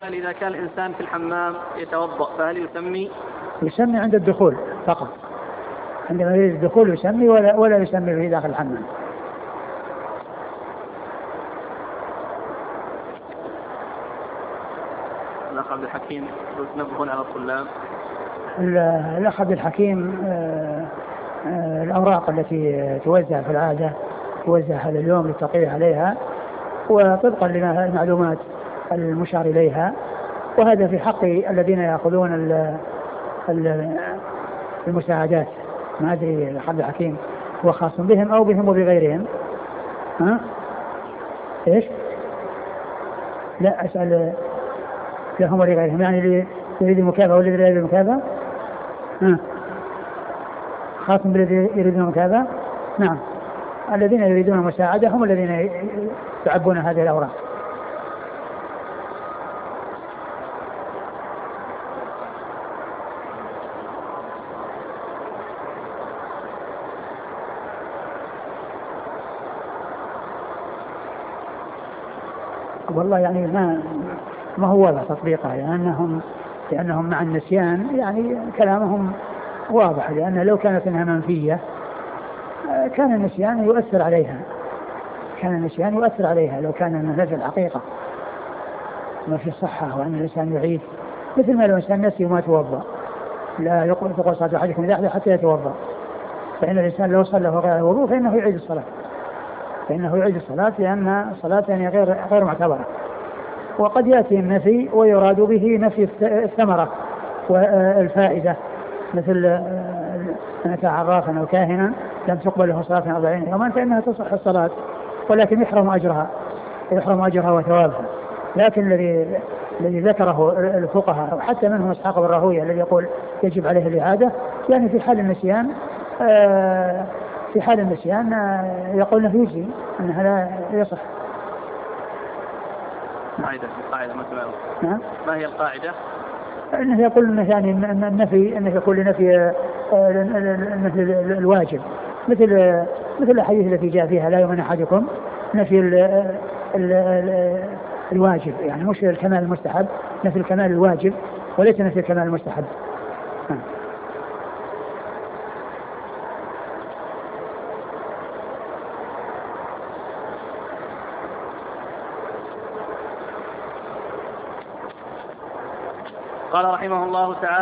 إذا كان الإنسان في الحمام يتوضأ فهل يسمي؟ يسمي عند الدخول فقط، عندما يريد الدخول يسمي ولا يسمي في داخل الحمام. الأخ عبد الحكيم تنبهون على الطلاب. الأخ عبد الحكيم الأوراق التي توزع في العادة توزع هذا اليوم للتقرير عليها وطبقا للمعلومات المشار إليها، وهذا في حق الذين يأخذون المساعدات. ما أدري الأخ عبد الحكيم هو خاص بهم أو بهم وبغيرهم. ها؟ إيش؟ لا أسأل لهم ولغيرهم، يعني اللي يريد المكافأة والذي لا يريد المكافأة. خاص بالذي يريدون المكافأة. نعم، الذين يريدون المساعدة هم الذين يعبون هذه الأوراق. والله يعني ما هو واضح تطبيقه، لأنهم مع النسيان يعني كلامهم واضح، لأن لو كانت انها منفية كان النسيان يؤثر عليها، لو كان النفي في الحقيقة ما في صحة وأن الإنسان يعيد، مثل ما لو الإنسان نسي وما توضأ لا تقول صلاة أحدكم إذا أحدث حتى يتوضأ، فإن الإنسان لو صلى غير الوضوء فإنه يعيد الصلاة لأن الصلاة يعني غير معتبرة. وقد يأتي النفي ويراد به نفي الثمرة والفائدة، مثل من أتى عرافا أو كاهنا لم تقبل له صلاة 40 يوما فإنها تصح الصلاة ولكن يحرم أجرها وثوابها. لكن الذي ذكره الفقهاء وحتى منهم إسحاق بن راهويه الذي يقول يجب عليه الإعادة، يعني في حال النسيان يقول انه يجزي، انها لا يصح. قاعدة مثلا. نعم. ما هي القاعدة؟ انه يقول انه يعني النفي انه يقول لنفي الواجب، مثل الحديث التي جاء فيها لا يؤمن احدكم، نفي الواجب، يعني مش الكمال المستحب، نفي الكمال الواجب وليس نفي الكمال المستحب. قال رحمه الله تعالى: